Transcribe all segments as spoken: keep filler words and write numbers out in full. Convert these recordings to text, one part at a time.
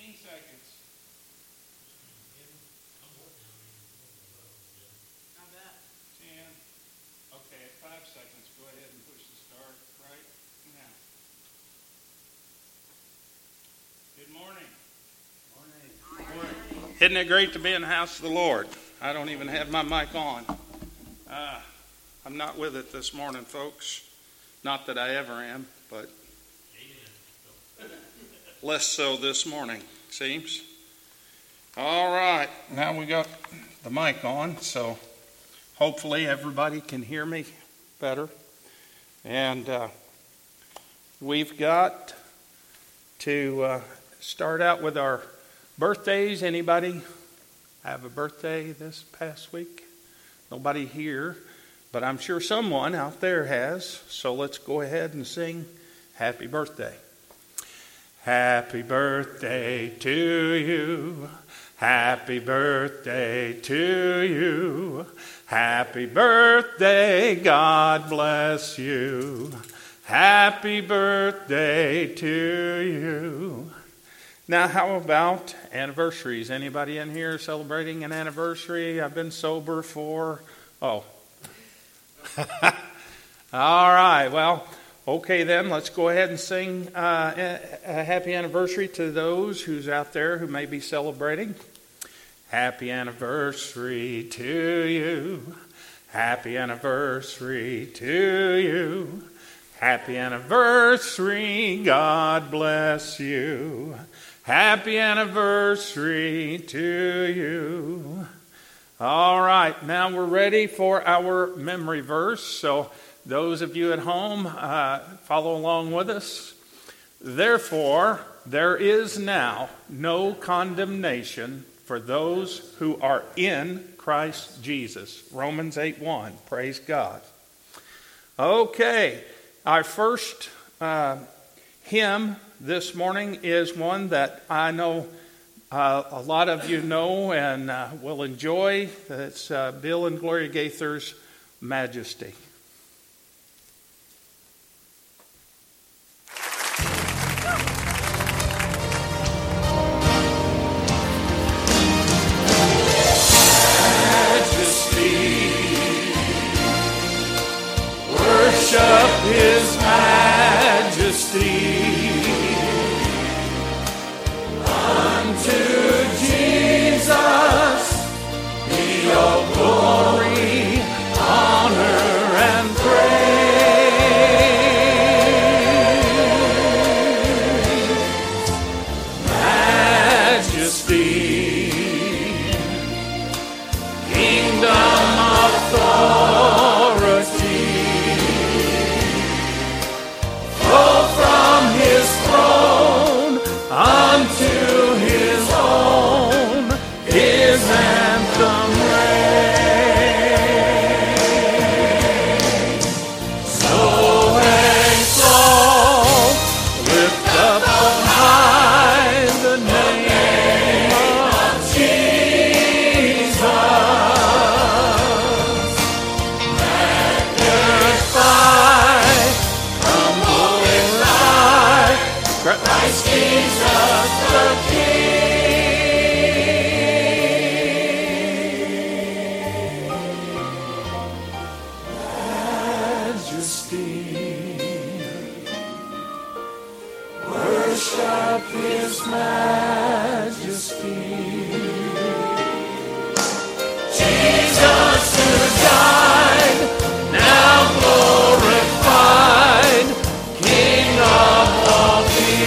fifteen seconds. Not bad. ten. Okay, at five seconds, go ahead and push the start right now. Good morning. Morning. Morning. Isn't it great to be in the house of the Lord? I don't even have my mic on. Uh, I'm not with it this morning, folks. Not that I ever am, but less so this morning, seems. All right, now we got the mic on, so hopefully everybody can hear me better. And uh, we've got to uh, start out with our birthdays. Anybody have a birthday this past week? Nobody here, but I'm sure someone out there has. So let's go ahead and sing happy birthday. Happy birthday to you. Happy birthday to you. Happy birthday, God bless you. Happy birthday to you. Now, how about anniversaries? Anybody in here celebrating an anniversary? I've been sober for, oh. All right, well, okay then, let's go ahead and sing uh, a happy anniversary to those who's out there who may be celebrating. Happy anniversary to you. Happy anniversary to you. Happy anniversary, God bless you. Happy anniversary to you. All right, now we're ready for our memory verse. So those of you at home, uh, follow along with us. Therefore, there is now no condemnation for those who are in Christ Jesus. Romans eight one. Praise God. Okay, our first uh, hymn this morning is one that I know uh, a lot of you know and uh, will enjoy. It's uh, Bill and Gloria Gaither's Majesty. Worship His majesty. Unto Jesus be all glory, honor, and praise. Majesty, kingdom, authority, from His throne unto His own, His anthem reigns. So exalt, lift up on high the name of Jesus. Magnify, Christ Jesus the King. Majesty, worship His majesty. Jesus who died, now glorified, King of all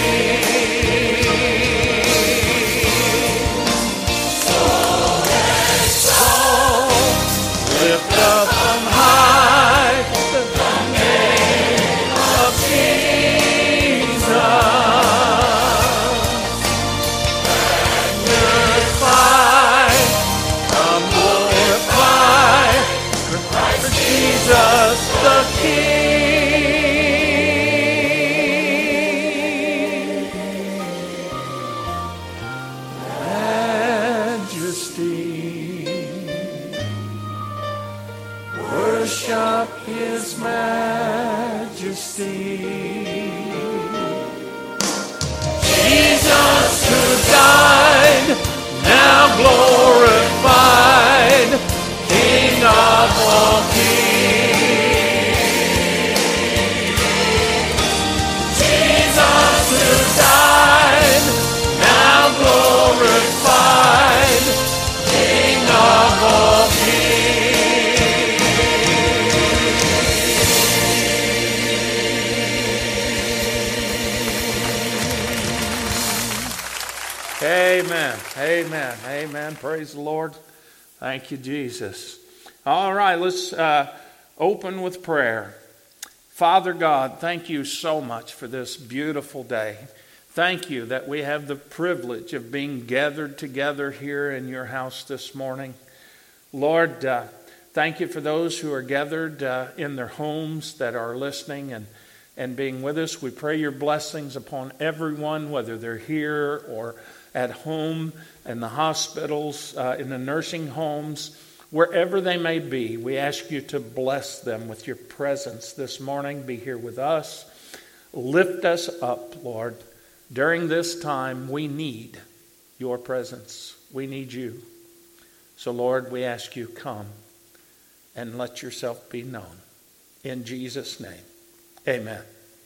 kings. So exalt, lift up on high the name of Jesus. Magnify, now glorified, King of all kings. Jesus who died, now glorified, King of all Amen. Amen. Amen. Praise the Lord. Thank you, Jesus. All right, let's uh, open with prayer. Father God, thank you so much for this beautiful day. Thank you that we have the privilege of being gathered together here in your house this morning. Lord, uh, thank you for those who are gathered uh, in their homes that are listening and, and being with us. We pray your blessings upon everyone, whether they're here or at home, in the hospitals, uh, in the nursing homes, wherever they may be. We ask you to bless them with your presence this morning. Be here with us. Lift us up, Lord. During this time, we need your presence. We need you. So, Lord, we ask you, come and let yourself be known. In Jesus' name, amen.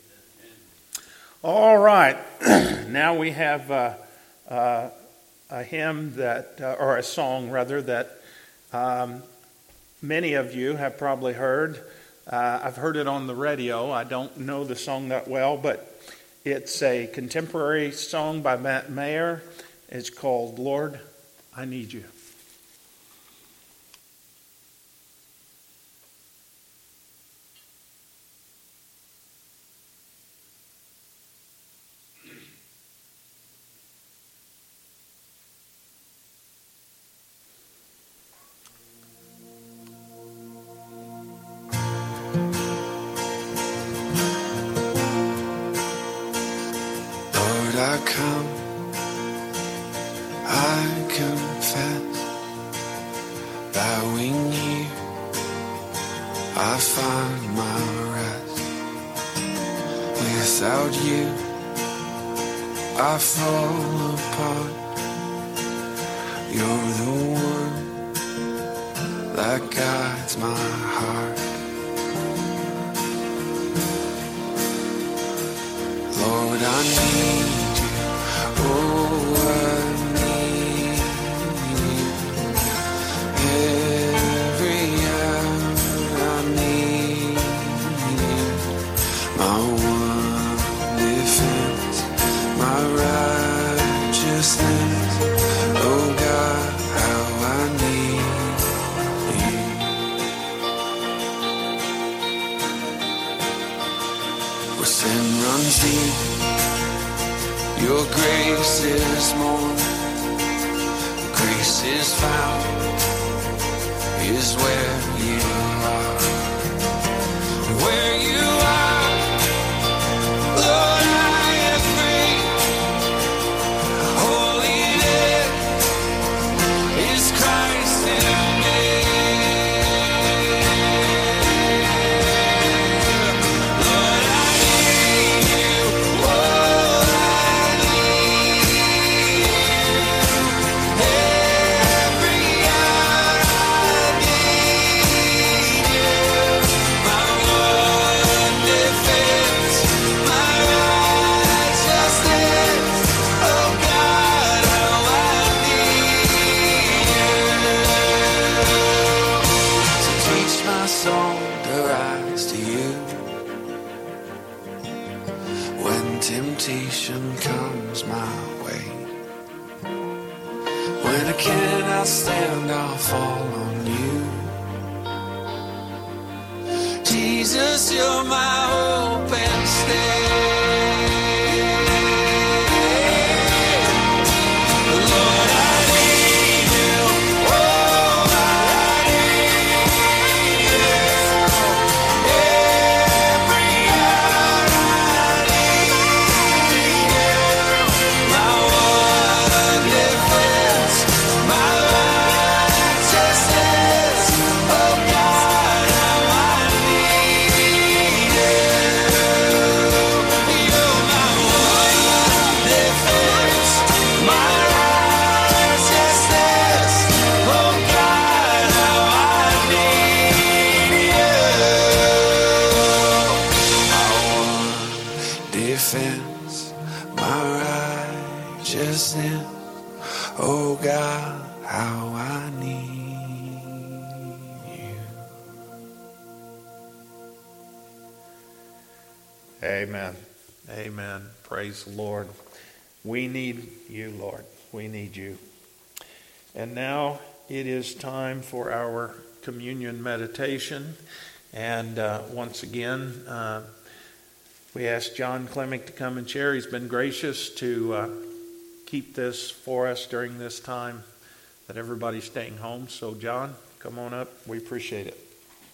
All right. Now we have uh, uh, a hymn that, uh, or a song rather, that um, many of you have probably heard. Uh, I've heard it on the radio. I don't know the song that well, but it's a contemporary song by Matt Mayer. It's called Lord, I Need You. I come, I confess, bowing here, I find my rest. Without you, I fall apart. You're the one that guides my heart. Lord, I need you. Oh, I need you. Every hour I need you. My one defense, my righteousness. Oh God, how I need you. Where sin runs deep, your grace is more. Grace is found, is where you are. Where you are, Lord, I am free. Holiness is Christ in me. Lord, I need you. Oh, temptation comes my way. When I cannot stand, I'll fall on you. Jesus, you're my hope and stay. Lord, I need you. Oh, I need you. Every hour I need you. My one defense, my righteousness. Oh God, how I need you. just then. Oh God, how I need you. Amen. Amen. Praise the Lord. We need you, Lord. We need you. And now it is time for our communion meditation. And uh, once again, uh, we asked John Clemick to come and share. He's been gracious to uh, keep this for us during this time that everybody's staying home. So, John, come on up. We appreciate it.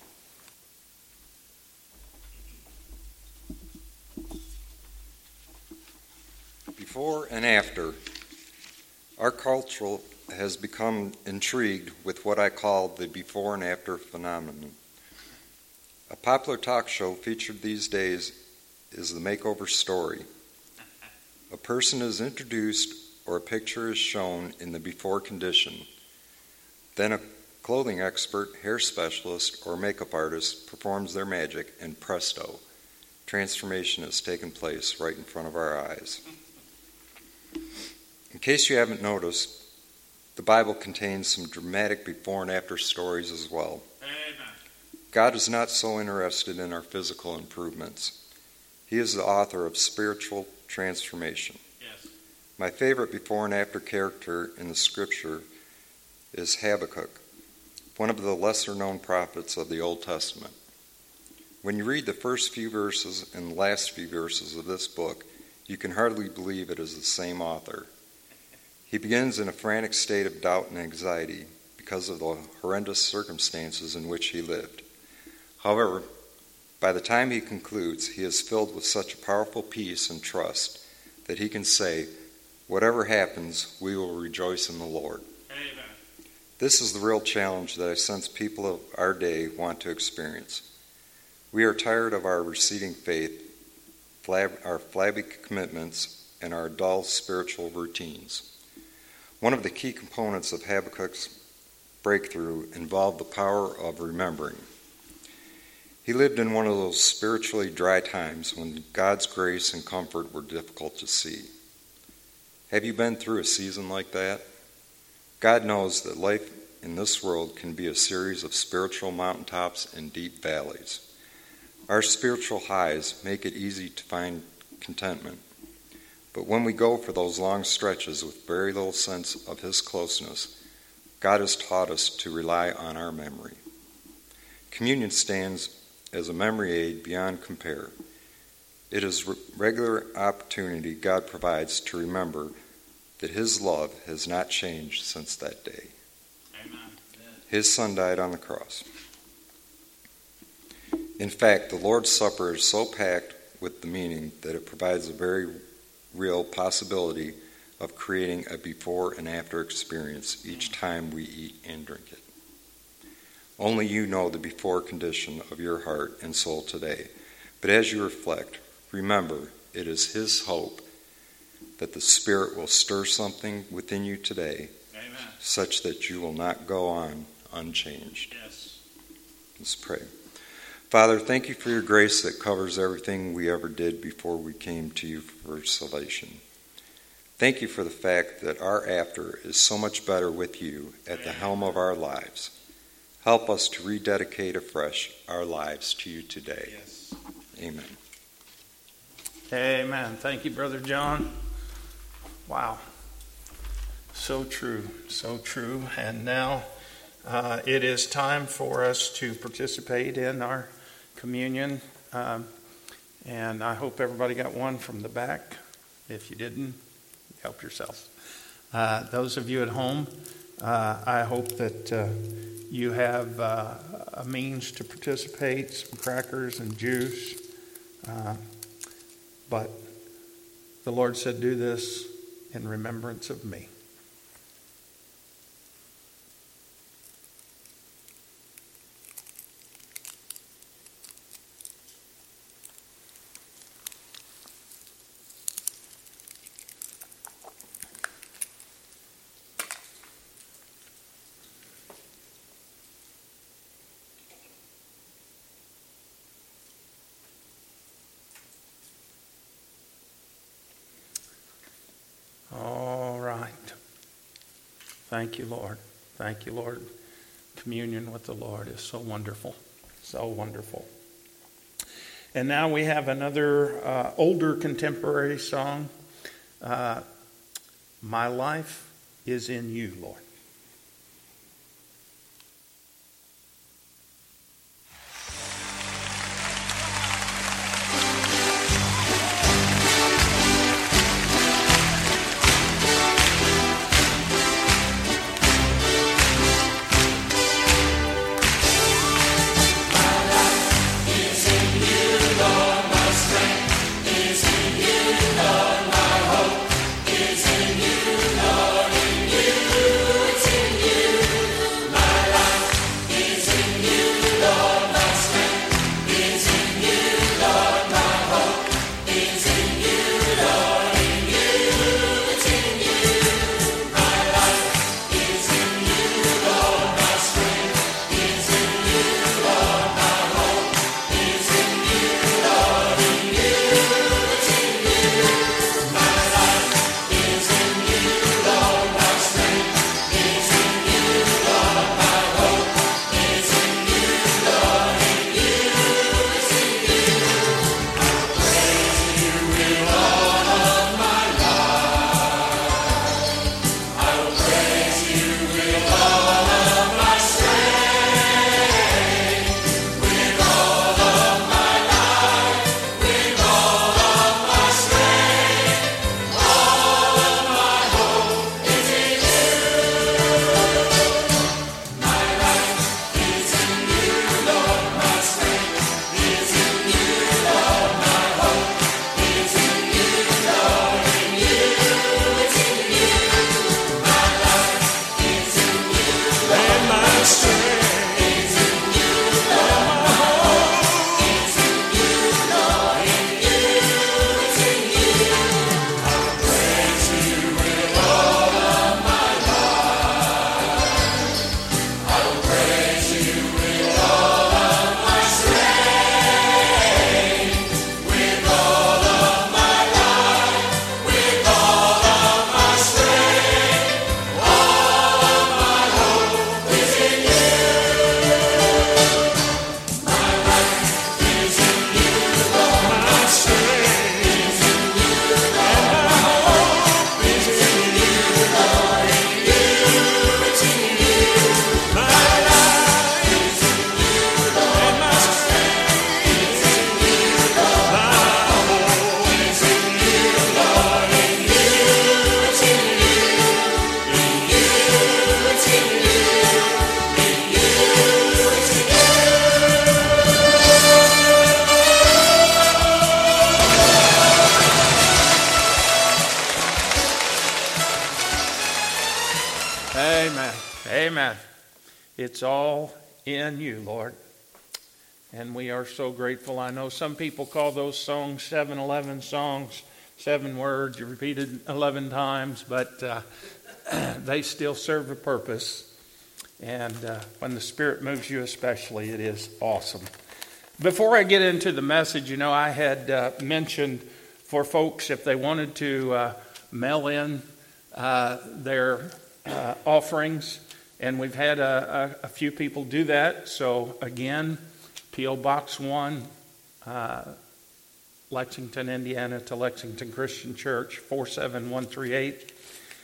Before and after, our culture has become intrigued with what I call the before and after phenomenon. A popular talk show featured these days is the makeover story. A person is introduced or a picture is shown in the before condition. Then a clothing expert, hair specialist, or makeup artist performs their magic, and presto, transformation has taken place right in front of our eyes. In case you haven't noticed, the Bible contains some dramatic before and after stories as well. Amen. God is not so interested in our physical improvements. He is the author of spiritual transformation. Yes. My favorite before and after character in the scripture is Habakkuk, one of the lesser known prophets of the Old Testament. When you read the first few verses and the last few verses of this book, you can hardly believe it is the same author. He begins in a frantic state of doubt and anxiety because of the horrendous circumstances in which he lived. However, by the time he concludes, he is filled with such a powerful peace and trust that he can say, "Whatever happens, we will rejoice in the Lord." Amen. This is the real challenge that I sense people of our day want to experience. We are tired of our receding faith, flab- our flabby commitments, and our dull spiritual routines. One of the key components of Habakkuk's breakthrough involved the power of remembering. He lived in one of those spiritually dry times when God's grace and comfort were difficult to see. Have you been through a season like that? God knows that life in this world can be a series of spiritual mountaintops and deep valleys. Our spiritual highs make it easy to find contentment. But when we go for those long stretches with very little sense of His closeness, God has taught us to rely on our memory. Communion stands as a memory aid beyond compare. It is a regular opportunity God provides to remember that His love has not changed since that day. Amen. His Son died on the cross. In fact, the Lord's Supper is so packed with the meaning that it provides a very real possibility of creating a before and after experience each time we eat and drink it. Only you know the before condition of your heart and soul today. But as you reflect, remember it is His hope that the Spirit will stir something within you today, Amen. Such that you will not go on unchanged. Yes. Let's pray. Father, thank you for your grace that covers everything we ever did before we came to you for salvation. Thank you for the fact that our after is so much better with you at the helm of our lives. Help us to rededicate afresh our lives to you today. Yes. Amen. Amen. Thank you, Brother John. Wow. So true. So true. And now uh, it is time for us to participate in our communion. Um, and I hope everybody got one from the back. If you didn't, help yourself. Uh, those of you at home, uh, I hope that uh, you have uh, a means to participate, some crackers and juice. Uh, but the Lord said, do this in remembrance of me. Oh. Thank you, Lord. Thank you, Lord. Communion with the Lord is so wonderful. So wonderful. And now we have another uh, older contemporary song. Uh, My life is in you, Lord. Amen. Amen. It's all in you, Lord. And we are so grateful. I know some people call those songs seven eleven songs, seven words repeated eleven times, but uh, they still serve a purpose. And uh, when the Spirit moves you especially, it is awesome. Before I get into the message, you know, I had uh, mentioned for folks if they wanted to uh, mail in uh, their uh, offerings, and we've had a, a, a few people do that. So again, P O Box one, uh, Lexington, Indiana to Lexington Christian Church, four seven one three eight.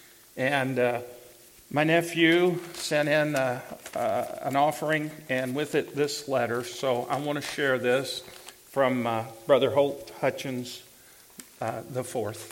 And uh, my nephew sent in uh, uh, an offering, and with it this letter. So I want to share this from uh, Brother Holt Hutchins uh, the fourth.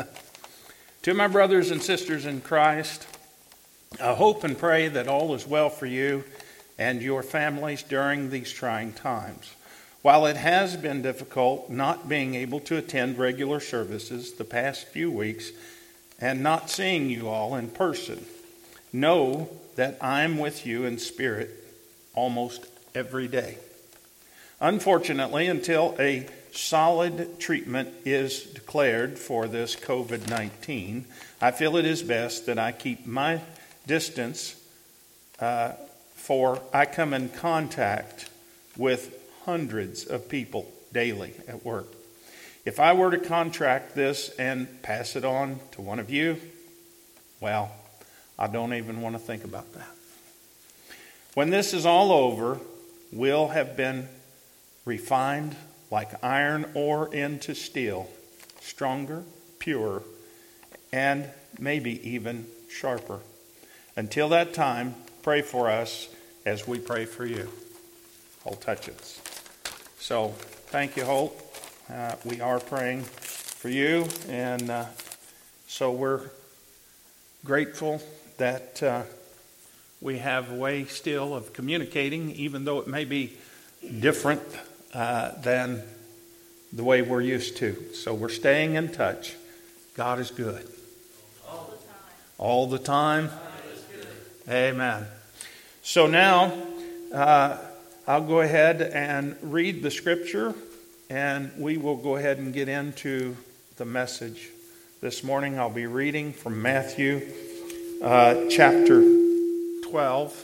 To my brothers and sisters in Christ, I hope and pray that all is well for you and your families during these trying times. While it has been difficult not being able to attend regular services the past few weeks and not seeing you all in person, know that I'm with you in spirit almost every day. Unfortunately, until a solid treatment is declared for this covid nineteen, I feel it is best that I keep my distance, uh, for I come in contact with hundreds of people daily at work. If I were to contract this and pass it on to one of you, well, I don't even want to think about that. When this is all over, we'll have been refined like iron ore into steel, stronger, purer, and maybe even sharper. Until that time, pray for us as we pray for you. Holt Hutchins. So, thank you, Holt. Uh, we are praying for you, and uh, so we're grateful that uh, we have a way still of communicating, even though it may be different uh, than the way we're used to. So we're staying in touch. God is good. All the time. All the time. Amen. So now, uh, I'll go ahead and read the scripture, and we will go ahead and get into the message. This morning I'll be reading from Matthew uh, chapter twelve.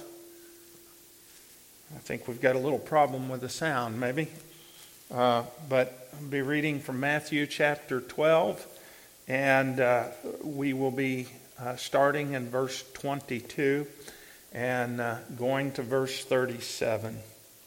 I think we've got a little problem with the sound, maybe. Uh, but I'll be reading from Matthew chapter twelve, and uh, we will be uh, starting in verse twenty-two and uh, going to verse thirty-seven.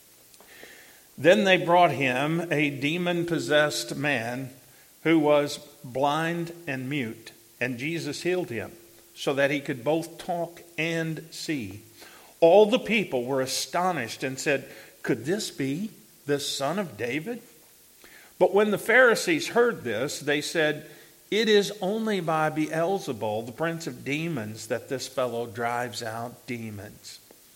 Then they brought him a demon-possessed man who was blind and mute, and Jesus healed him, so that he could both talk and see. All the people were astonished and said, "Could this be the son of David?" But when the Pharisees heard this, they said, "It is only by Beelzebul, the prince of demons, that this fellow drives out demons."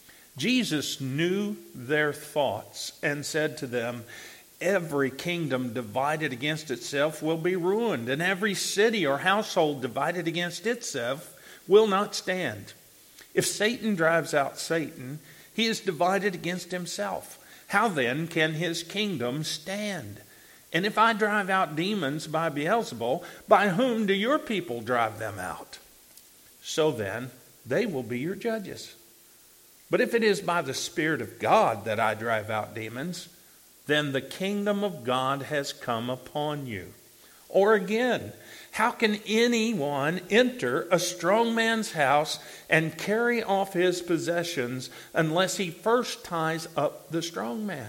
Jesus knew their thoughts and said to them, "Every kingdom divided against itself will be ruined, and every city or household divided against itself will not stand. If Satan drives out Satan, he is divided against himself. How then can his kingdom stand? And if I drive out demons by Beelzebul, by whom do your people drive them out? So then, they will be your judges. But if it is by the Spirit of God that I drive out demons, then the kingdom of God has come upon you. Or again, how can anyone enter a strong man's house and carry off his possessions unless he first ties up the strong man?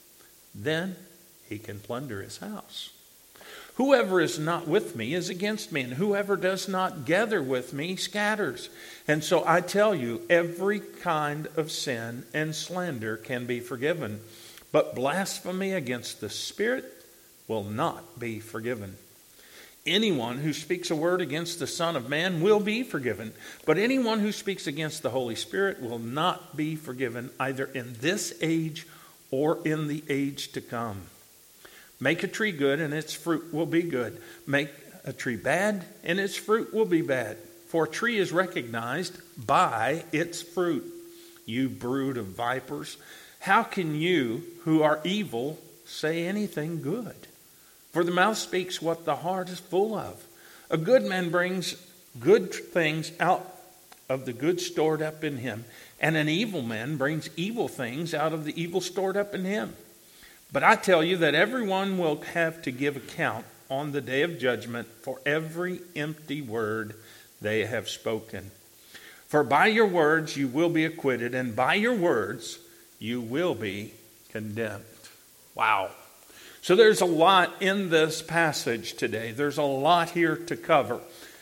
Then he can plunder his house. Whoever is not with me is against me, and whoever does not gather with me scatters. And so I tell you, every kind of sin and slander can be forgiven, but blasphemy against the Spirit will not be forgiven. Anyone who speaks a word against the Son of Man will be forgiven, but anyone who speaks against the Holy Spirit will not be forgiven, either in this age or in the age to come. Make a tree good, and its fruit will be good. Make a tree bad, and its fruit will be bad. For a tree is recognized by its fruit. You brood of vipers, how can you, who are evil, say anything good? For the mouth speaks what the heart is full of. A good man brings good things out of the good stored up in him, and an evil man brings evil things out of the evil stored up in him. But I tell you that everyone will have to give account on the day of judgment for every empty word they have spoken. For by your words you will be acquitted, and by your words you will be condemned. Wow. So there's a lot in this passage today. There's a lot here to cover.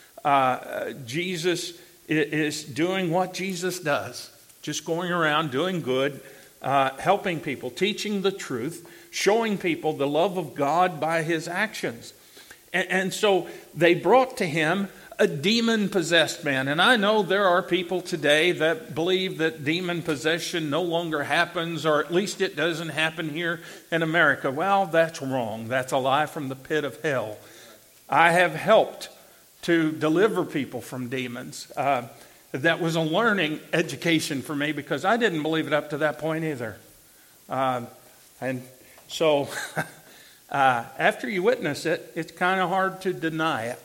Uh, Jesus is doing what Jesus does, just going around doing good, uh, helping people, teaching the truth, showing people the love of God by his actions. And, and so they brought to him a demon-possessed man. And I know there are people today that believe that demon possession no longer happens, or at least it doesn't happen here in America. Well, that's wrong. That's a lie from the pit of hell. I have helped to deliver people from demons. Uh, that was a learning education for me, because I didn't believe it up to that point either. Uh, and so uh, after you witness it, it's kind of hard to deny it.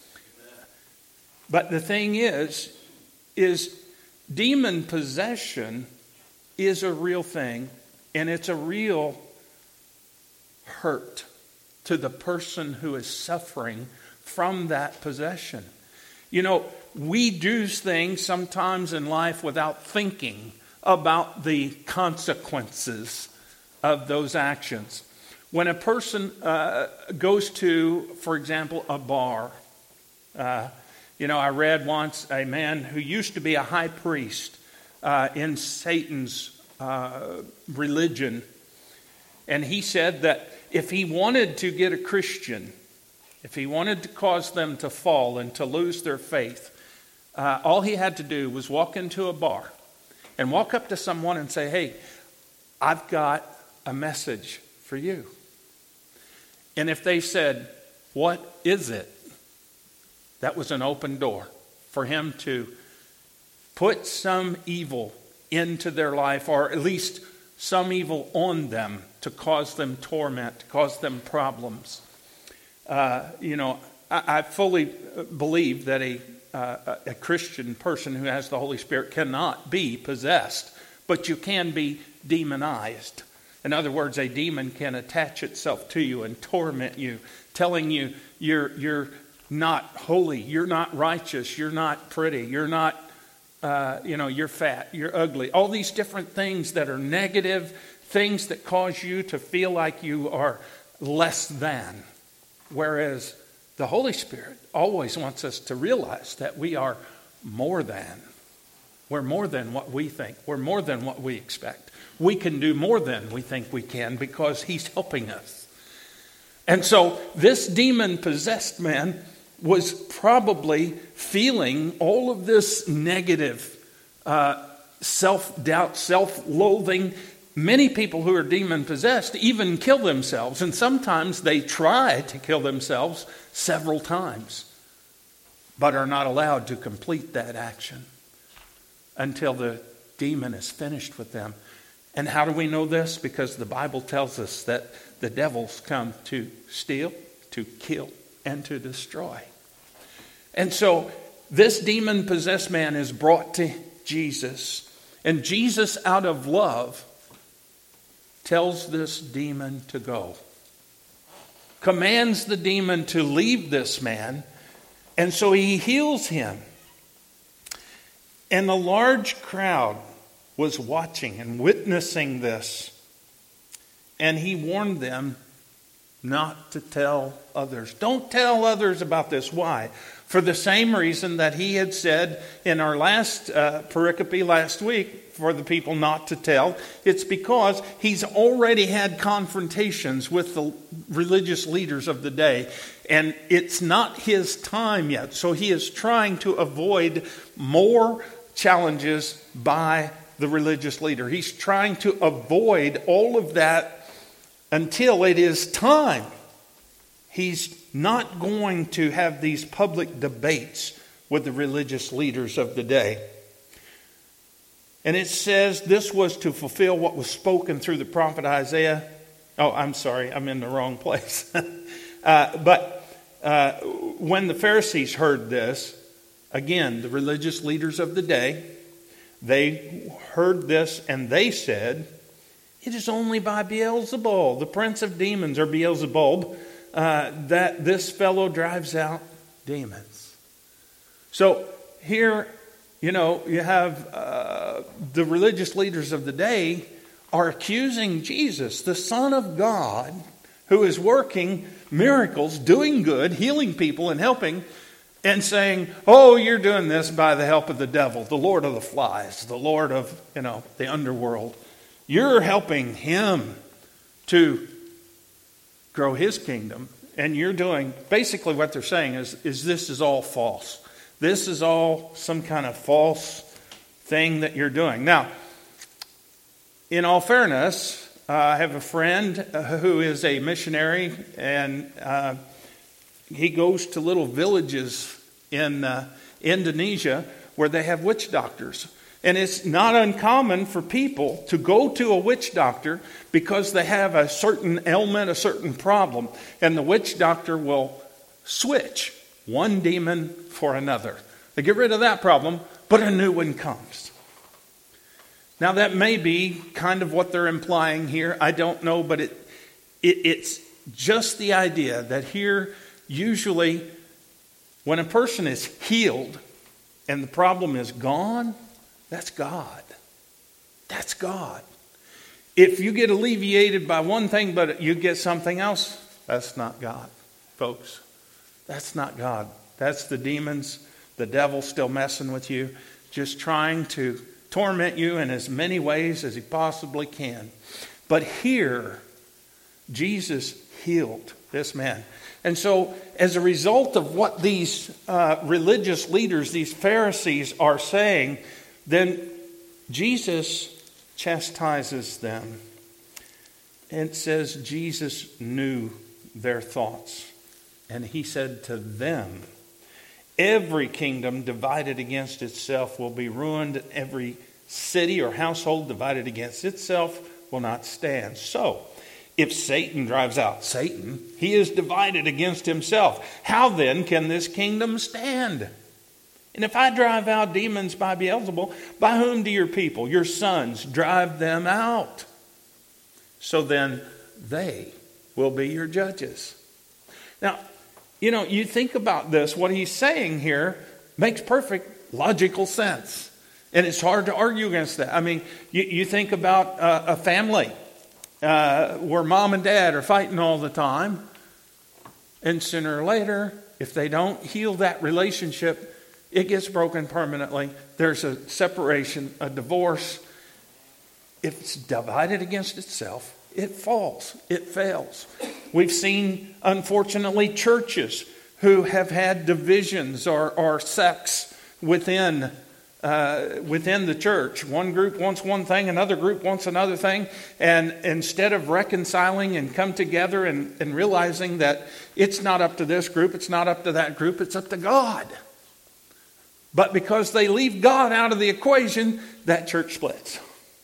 But the thing is, is demon possession is a real thing, and it's a real hurt to the person who is suffering from that possession. You know, we do things sometimes in life without thinking about the consequences of those actions. When a person uh, goes to, for example, a bar, uh, you know, I read once a man who used to be a high priest uh, in Satan's uh, religion, and he said that if he wanted to get a Christian, if he wanted to cause them to fall and to lose their faith, uh, all he had to do was walk into a bar and walk up to someone and say, hey, I've got a message for you. And if they said, what is it? That was an open door for him to put some evil into their life, or at least some evil on them to cause them torment, to cause them problems. Uh, you know, I, I fully believe that a, uh, a Christian person who has the Holy Spirit cannot be possessed, but you can be demonized. In other words, a demon can attach itself to you and torment you, telling you you're you're not holy, you're not righteous, you're not pretty, you're not, uh, you know, you're fat, you're ugly. All these different things that are negative, things that cause you to feel like you are less than. Whereas the Holy Spirit always wants us to realize that we are more than. We're more than what we think. We're more than what we expect. We can do more than we think we can because He's helping us. And so this demon-possessed man was probably feeling all of this negative uh, self-doubt, self-loathing. Many people who are demon-possessed even kill themselves, and sometimes they try to kill themselves several times, but are not allowed to complete that action until the demon is finished with them. And how do we know this? Because the Bible tells us that the devils come to steal, to kill, and to destroy. And so this demon-possessed man is brought to Jesus. And Jesus, out of love, tells this demon to go. Commands the demon to leave this man. And so he heals him. And a large crowd was watching and witnessing this. And he warned them not to tell others. Don't tell others about this. Why? For the same reason that he had said in our last uh, pericope last week for the people not to tell. It's because he's already had confrontations with the religious leaders of the day. And it's not his time yet. So he is trying to avoid more challenges by the religious leader. He's trying to avoid all of that until it is time. He's not going to have these public debates with the religious leaders of the day. And it says this was to fulfill what was spoken through the prophet Isaiah. Oh, I'm sorry, I'm in the wrong place. uh, but uh, when the Pharisees heard this, again, the religious leaders of the day, they heard this and they said, it is only by Beelzebul, the prince of demons, or Beelzebub, uh, that this fellow drives out demons. So here, you know, you have uh, the religious leaders of the day are accusing Jesus, the Son of God, who is working miracles, doing good, healing people and helping, and saying, oh, you're doing this by the help of the devil, the Lord of the flies, the Lord of, you know, the underworld. You're helping him to grow his kingdom. And you're doing, basically what they're saying is, is this is all false. This is all some kind of false thing that you're doing. Now, in all fairness, uh, I have a friend who is a missionary, and uh, he goes to little villages in uh, Indonesia where they have witch doctors. And it's not uncommon for people to go to a witch doctor because they have a certain ailment, a certain problem. And the witch doctor will switch one demon for another. They get rid of that problem, but a new one comes. Now that may be kind of what they're implying here. I don't know, but it, it it's just the idea that here usually When a person is healed and the problem is gone, that's God. That's God. If you get alleviated by one thing but you get something else, that's not God, folks. That's not God. That's the demons, the devil still messing with you, just trying to torment you in as many ways as he possibly can. But here, Jesus healed this man. And so, as a result of what these uh, religious leaders, these Pharisees are saying, then Jesus chastises them. And it says Jesus knew their thoughts. And he said to them, every kingdom divided against itself will be ruined. Every city or household divided against itself will not stand. So, if Satan drives out Satan, he is divided against himself. How then can this kingdom stand? And if I drive out demons by Beelzebul, by whom do your people, your sons, drive them out? So then they will be your judges. Now, you know, you think about this, what he's saying here makes perfect logical sense. And it's hard to argue against that. I mean, you, you think about uh, a family uh, where mom and dad are fighting all the time. And sooner or later, if they don't heal that relationship, it gets broken permanently. There's a separation, a divorce. If it's divided against itself, it falls, it fails. We've seen, unfortunately, churches who have had divisions or, or sects within uh, within the church. One group wants one thing, another group wants another thing. And instead of reconciling and come together and, and realizing that it's not up to this group, it's not up to that group, it's up to God. But because they leave God out of the equation, that church splits.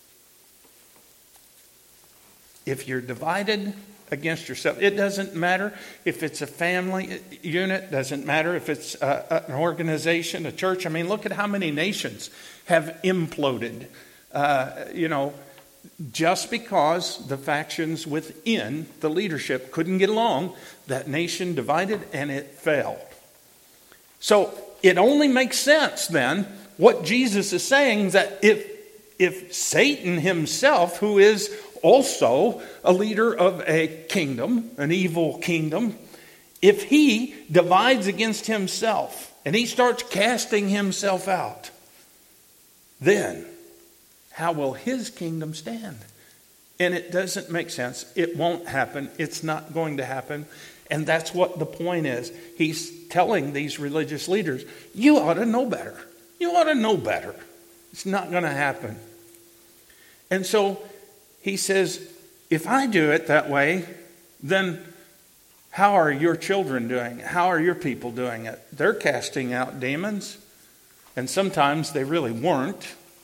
If you're divided against yourself, it doesn't matter if it's a family unit, doesn't matter if it's a, an organization, a church. I mean, look at how many nations have imploded, uh, you know, just because the factions within the leadership couldn't get along. That nation divided and it fell. So it only makes sense then what Jesus is saying, that if if Satan himself, who is also a leader of a kingdom, an evil kingdom, if he divides against himself and he starts casting himself out, then how will his kingdom stand? And it doesn't make sense. It won't happen. It's not going to happen. And that's what the point is. He's telling these religious leaders, you ought to know better. You ought to know better. It's not going to happen. And so he says, if I do it that way, then how are your children doing it? How are your people doing it? They're casting out demons. And sometimes they really weren't.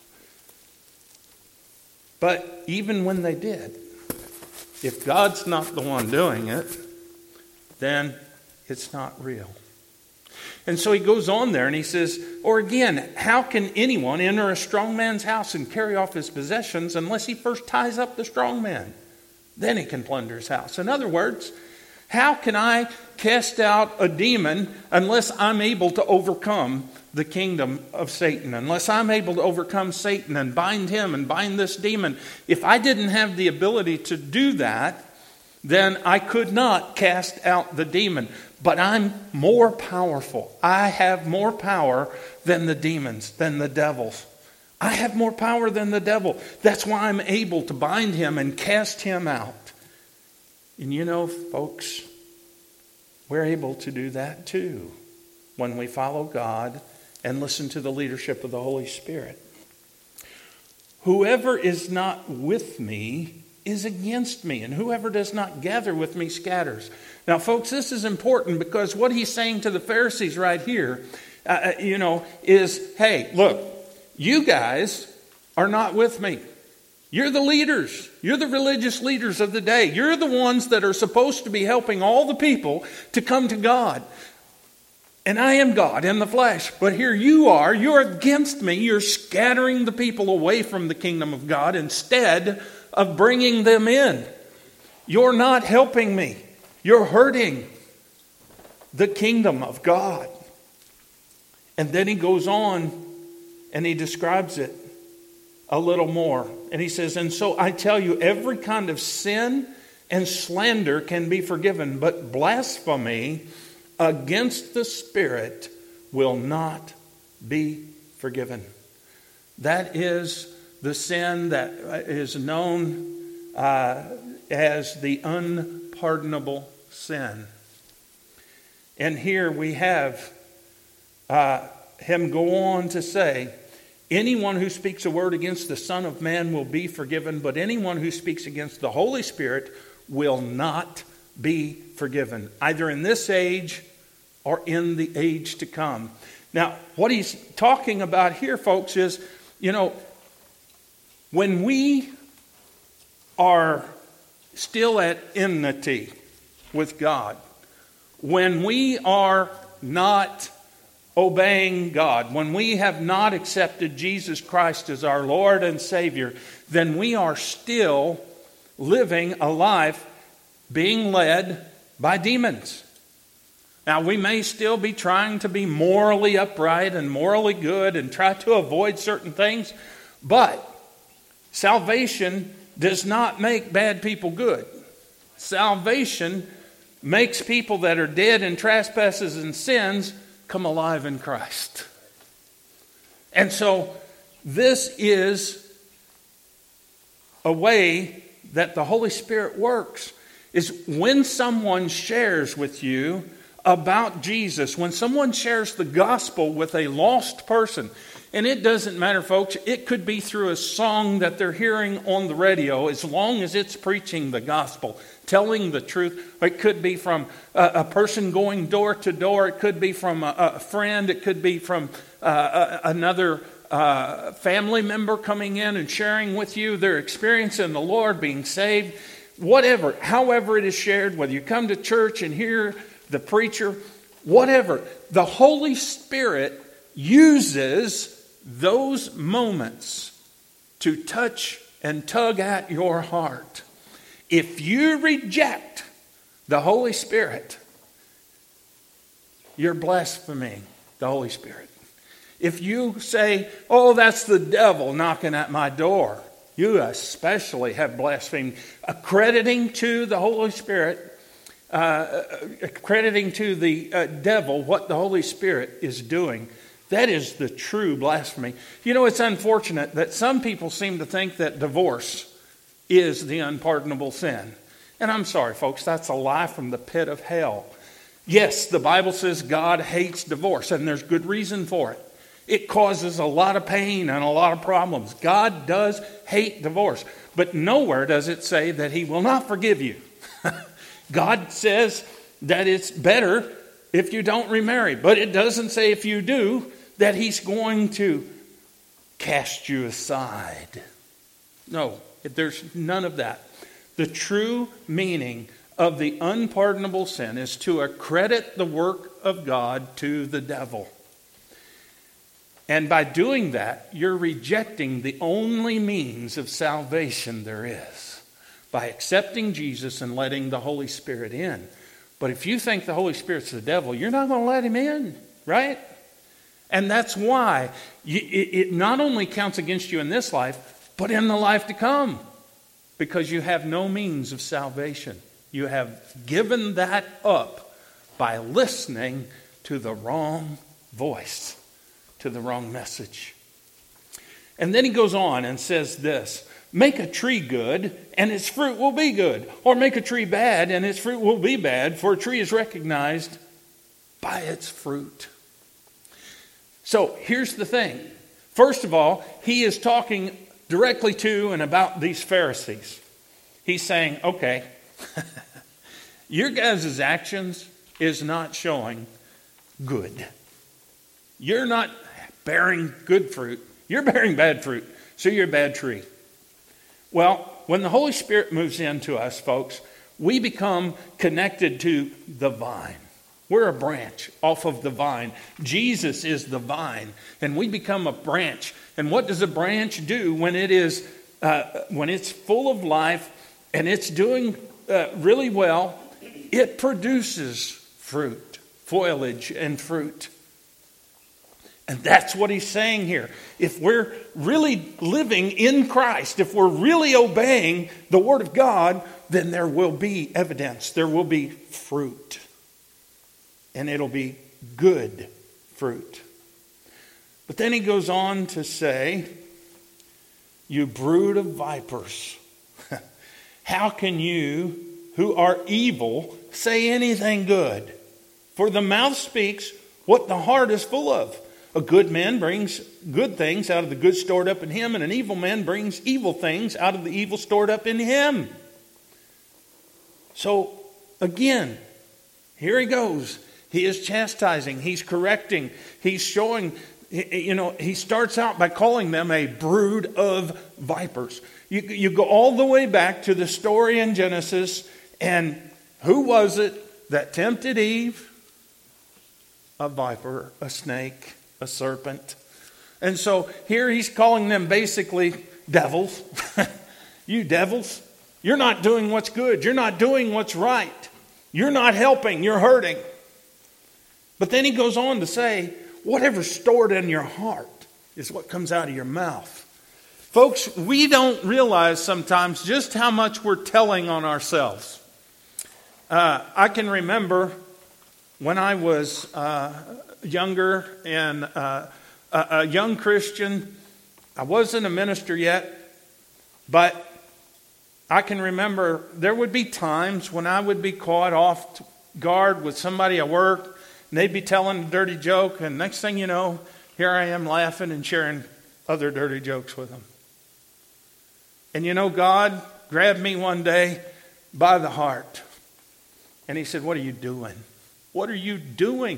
But even when they did, if God's not the one doing it, then it's not real. And so he goes on there and he says, or again, how can anyone enter a strong man's house and carry off his possessions unless he first ties up the strong man? Then he can plunder his house. In other words, how can I cast out a demon unless I'm able to overcome the kingdom of Satan? Unless I'm able to overcome Satan and bind him and bind this demon. If I didn't have the ability to do that, then I could not cast out the demon. But I'm more powerful. I have more power than the demons, than the devils. I have more power than the devil. That's why I'm able to bind him and cast him out. And you know, folks, we're able to do that too when we follow God and listen to the leadership of the Holy Spirit. Whoever is not with me is against me, and whoever does not gather with me scatters. Now, folks, this is important because what he's saying to the Pharisees right here, uh, you know, is, hey, look, you guys are not with me. You're the leaders. You're the religious leaders of the day. You're the ones that are supposed to be helping all the people to come to God. And I am God in the flesh. But here you are. You're against me. You're scattering the people away from the kingdom of God instead of bringing them in. You're not helping me. You're hurting the kingdom of God. And then he goes on and he describes it a little more. And he says, and so I tell you, every kind of sin and slander can be forgiven, but blasphemy against the Spirit will not be forgiven. That is the sin that is known uh, as the unpardonable sin. And here we have uh, him go on to say, anyone who speaks a word against the Son of Man will be forgiven, but anyone who speaks against the Holy Spirit will not be forgiven, either in this age or in the age to come. Now, what he's talking about here, folks, is, you know, when we are still at enmity with God, when we are not obeying God, when we have not accepted Jesus Christ as our Lord and Savior, then we are still living a life being led by demons. Now, we may still be trying to be morally upright and morally good and try to avoid certain things, but salvation does not make bad people good. Salvation makes people that are dead in trespasses and sins come alive in Christ. And so this is a way that the Holy Spirit works, is when someone shares with you about Jesus, when someone shares the gospel with a lost person, and it doesn't matter, folks, it could be through a song that they're hearing on the radio, as long as it's preaching the gospel, telling the truth. It could be from a, a person going door to door. It could be from a, a friend. It could be from uh, a, another uh, family member coming in and sharing with you their experience in the Lord, being saved. Whatever, however it is shared, whether you come to church and hear the preacher, whatever, the Holy Spirit uses those moments to touch and tug at your heart. If you reject the Holy Spirit, you're blaspheming the Holy Spirit. If you say, oh, that's the devil knocking at my door, you especially have blasphemed, accrediting to the Holy Spirit, uh, accrediting to the uh, devil what the Holy Spirit is doing. That is the true blasphemy. You know, it's unfortunate that some people seem to think that divorce is the unpardonable sin. And I'm sorry, folks, that's a lie from the pit of hell. Yes, the Bible says God hates divorce, and there's good reason for it. It causes a lot of pain and a lot of problems. God does hate divorce, but nowhere does it say that He will not forgive you. God says that it's better if you don't remarry, but it doesn't say if you do that He's going to cast you aside. No, there's none of that. The true meaning of the unpardonable sin is to accredit the work of God to the devil. And by doing that, you're rejecting the only means of salvation there is, by accepting Jesus and letting the Holy Spirit in. But if you think the Holy Spirit's the devil, you're not going to let Him in, right? And that's why you, it, it not only counts against you in this life, but in the life to come, because you have no means of salvation. You have given that up by listening to the wrong voice, to the wrong message. And then he goes on and says this: make a tree good, and its fruit will be good. Or make a tree bad, and its fruit will be bad, for a tree is recognized by its fruit. So here's the thing. First of all, he is talking directly to and about these Pharisees. He's saying, okay, your guys' actions is not showing good. You're not bearing good fruit. You're bearing bad fruit. So you're a bad tree. Well, when the Holy Spirit moves into us, folks, we become connected to the vine. We're a branch off of the vine. Jesus is the vine, and we become a branch. And what does a branch do when it is uh, when it's full of life and it's doing uh, really well? It produces fruit, foliage, and fruit. And that's what he's saying here. If we're really living in Christ, if we're really obeying the Word of God, then there will be evidence. There will be fruit. And it'll be good fruit. But then he goes on to say, you brood of vipers, how can you who are evil say anything good? For the mouth speaks what the heart is full of. A good man brings good things out of the good stored up in him, and an evil man brings evil things out of the evil stored up in him. So, again, here he goes. He is chastising. He's correcting. He's showing, you know, he starts out by calling them a brood of vipers. You, you go all the way back to the story in Genesis, and who was it that tempted Eve? A viper, a snake, a serpent. And so here he's calling them basically devils. You devils, you're not doing what's good. You're not doing what's right. You're not helping. You're hurting. But then he goes on to say, whatever's stored in your heart is what comes out of your mouth. Folks, we don't realize sometimes just how much we're telling on ourselves. Uh, I can remember when I was uh, younger and uh, a, a young Christian. I wasn't a minister yet, but I can remember there would be times when I would be caught off guard with somebody at work, and they'd be telling a dirty joke, and next thing you know, here I am laughing and sharing other dirty jokes with them. And you know, God grabbed me one day by the heart, and he said, what are you doing? What are you doing?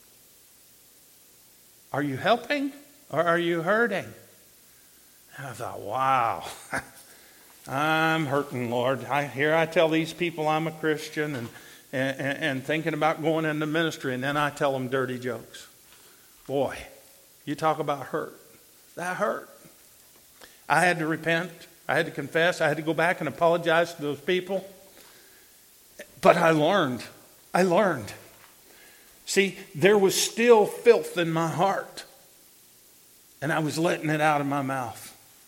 Are you helping or are you hurting? And I thought, wow, I'm hurting, Lord. I, here I tell these people I'm a Christian and, and, and thinking about going into ministry, and then I tell them dirty jokes. Boy, you talk about hurt. That hurt. I had to repent. I had to confess. I had to go back and apologize to those people. But I learned. I learned. See, there was still filth in my heart. And I was letting it out of my mouth.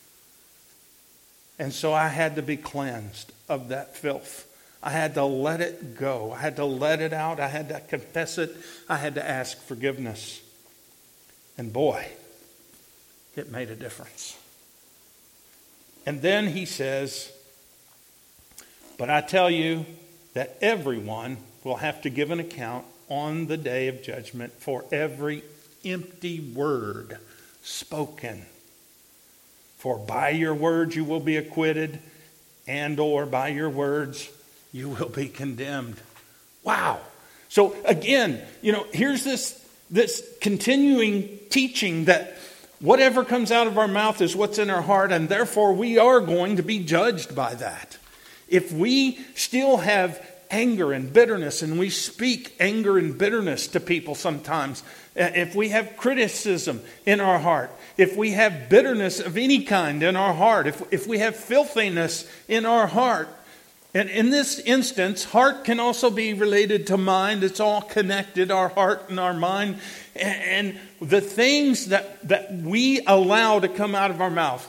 And so I had to be cleansed of that filth. I had to let it go. I had to let it out. I had to confess it. I had to ask forgiveness. And boy, it made a difference. And then he says, but I tell you that everyone will have to give an account on the day of judgment for every empty word spoken. For by your words you will be acquitted, and or by your words you will be condemned. Wow. So again, you know, here's this, this continuing teaching that whatever comes out of our mouth is what's in our heart, and therefore we are going to be judged by that. If we still have anger and bitterness, and we speak anger and bitterness to people sometimes, if we have criticism in our heart, if we have bitterness of any kind in our heart, if, if we have filthiness in our heart, and in this instance, heart can also be related to mind. It's all connected, our heart and our mind. And the things that, that we allow to come out of our mouth,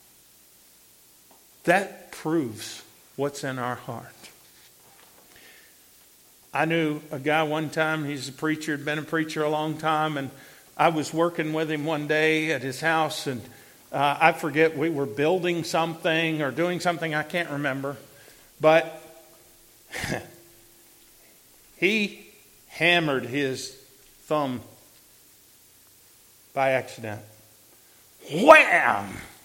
that proves what's in our heart. I knew a guy one time, he's a preacher, had been a preacher a long time, and I was working with him one day at his house, and uh, I forget, we were building something or doing something, I can't remember, but he hammered his thumb by accident. Wham!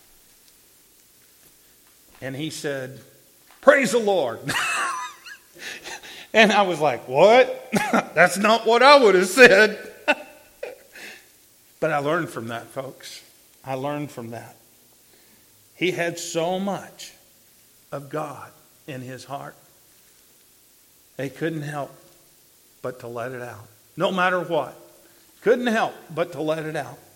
And he said, praise the Lord. And I was like, what? That's not what I would have said. But I learned from that, folks. I learned from that. He had so much of God in his heart. They couldn't help but to let it out. No matter what. Couldn't help but to let it out.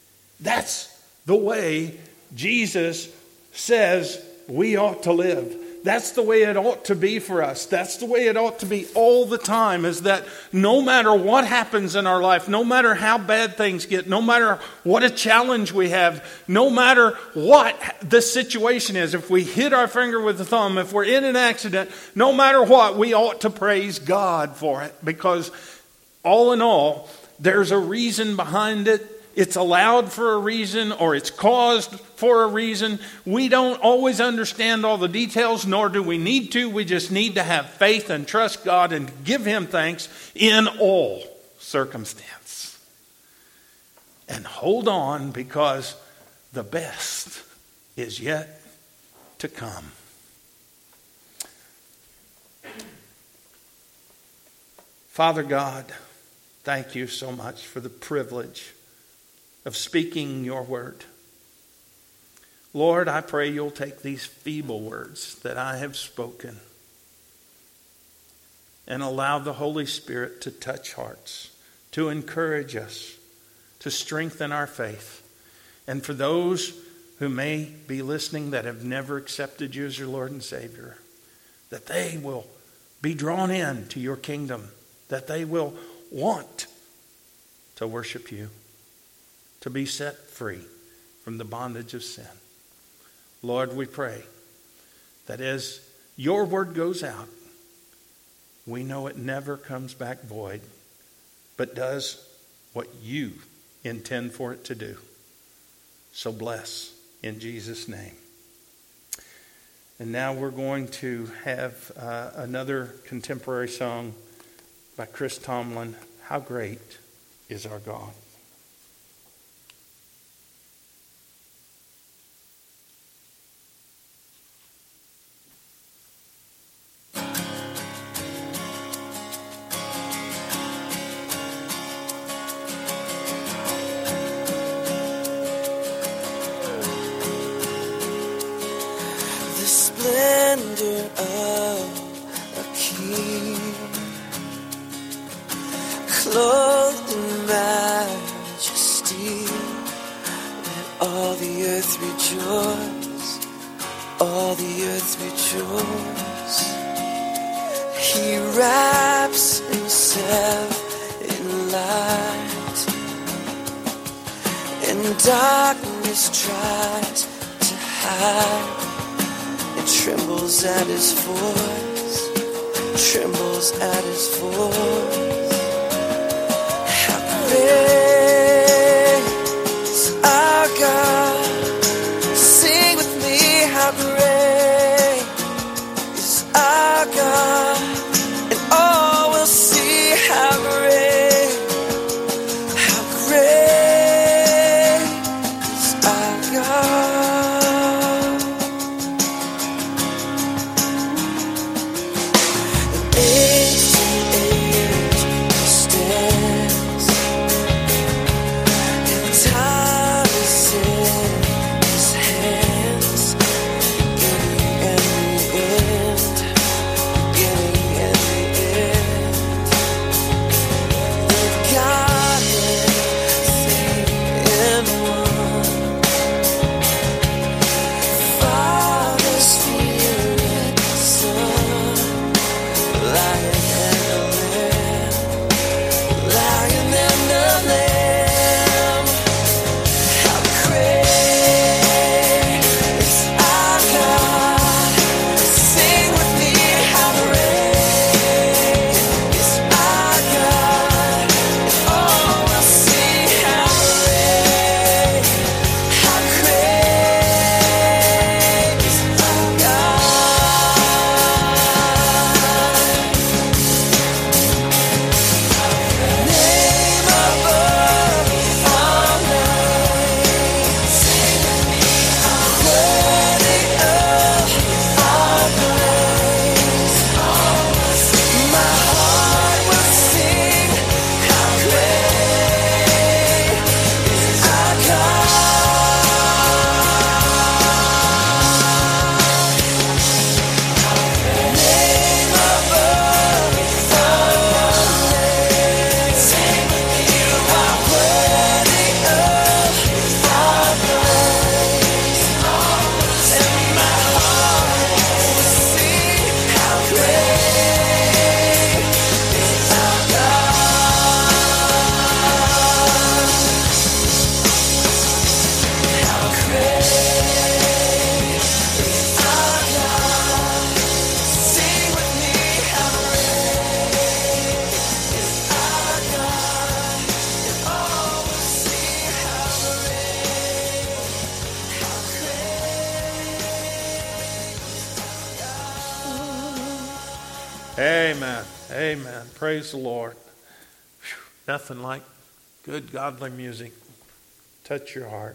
That's the way Jesus says we ought to live. that's the way it ought to be for us. That's the way it ought to be all the time, is that no matter what happens in our life, no matter how bad things get, no matter what a challenge we have, no matter what the situation is, if we hit our finger with the thumb, if we're in an accident, no matter what, we ought to praise God for it. Because all in all, there's a reason behind it. It's allowed for a reason, or it's caused for a reason. We don't always understand all the details, nor do we need to. We just need to have faith and trust God and give Him thanks in all circumstance. And hold on, because the best is yet to come. Father God, thank you so much for the privilege of speaking your word. Lord, I pray you'll take these feeble words that I have spoken and allow the Holy Spirit to touch hearts, to encourage us, to strengthen our faith. And for those who may be listening that have never accepted you as your Lord and Savior, that they will be drawn in to your kingdom, that they will want to worship you, to be set free from the bondage of sin. Lord, we pray that as your word goes out, we know it never comes back void, but does what you intend for it to do. So bless in Jesus' name. And now we're going to have uh, another contemporary song by Chris Tomlin, How Great is Our God. Splendor of a king, clothed in majesty, let all the earth rejoice, all the earth rejoice. He wraps himself in light, and darkness tries to hide. Trembles at his voice, trembles at his voice. How great is our God? Sing with me, how great is our God? And all will see how great, how great is our God. Stands Amen. Amen. Praise the Lord. Whew. Nothing like good godly music. Touch your heart.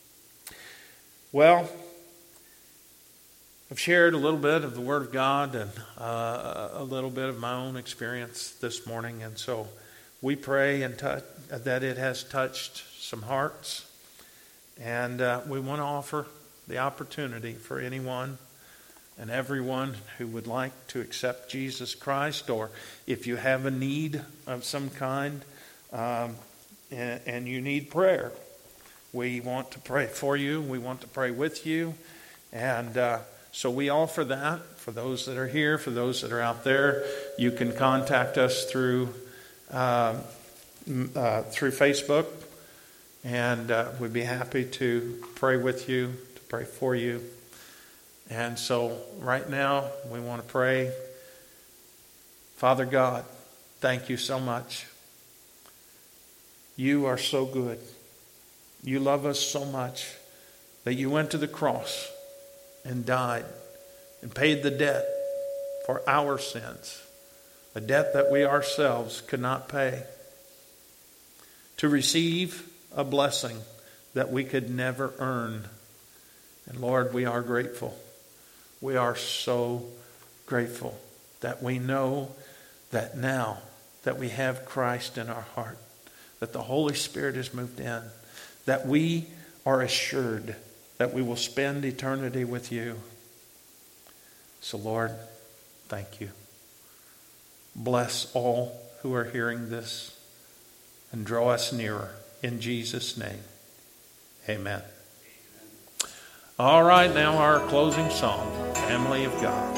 Well, I've shared a little bit of the Word of God and uh, a little bit of my own experience this morning. And so we pray and touch, that it has touched some hearts. And uh, we want to offer the opportunity for anyone and everyone who would like to accept Jesus Christ, or if you have a need of some kind um, and, and you need prayer, we want to pray for you. We want to pray with you. And uh, so we offer that for those that are here, for those that are out there. You can contact us through uh, uh, through Facebook, and uh, we'd be happy to pray with you, to pray for you. And so right now we want to pray. Father God, thank you so much. You are so good. You love us so much that you went to the cross and died and paid the debt for our sins, a debt that we ourselves could not pay, to receive a blessing that we could never earn. And Lord, we are grateful. We are so grateful that we know that now that we have Christ in our heart, that the Holy Spirit has moved in, that we are assured that we will spend eternity with you. So Lord, thank you. Bless all who are hearing this and draw us nearer. In Jesus' name, amen. All right, now our closing song, Family of God.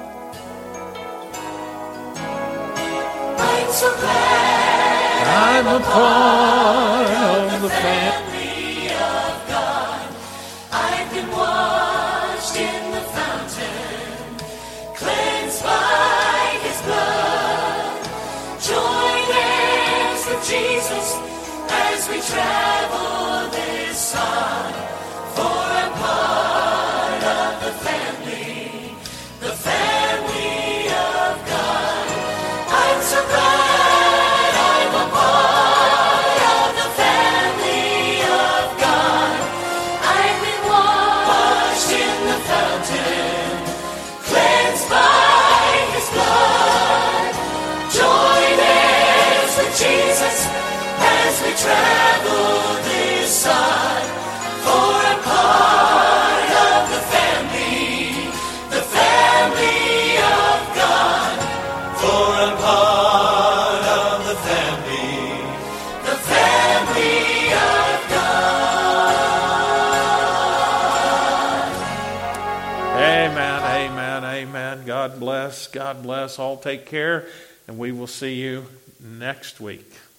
I'm so glad I'm a part of the family. family of God. I've been washed in the fountain, cleansed by His blood. Join hands with Jesus as we travel this sod. For I'm part of the family, the family of God. I'm so glad I'm a part of the family of God. I've been washed in the fountain, cleansed by His blood. Join hands with Jesus as we travel this side. For I'm part of the family, the family of God. For I'm part of the family, the family of God. Amen, amen, amen. God bless, God bless. All take care, and we will see you next week.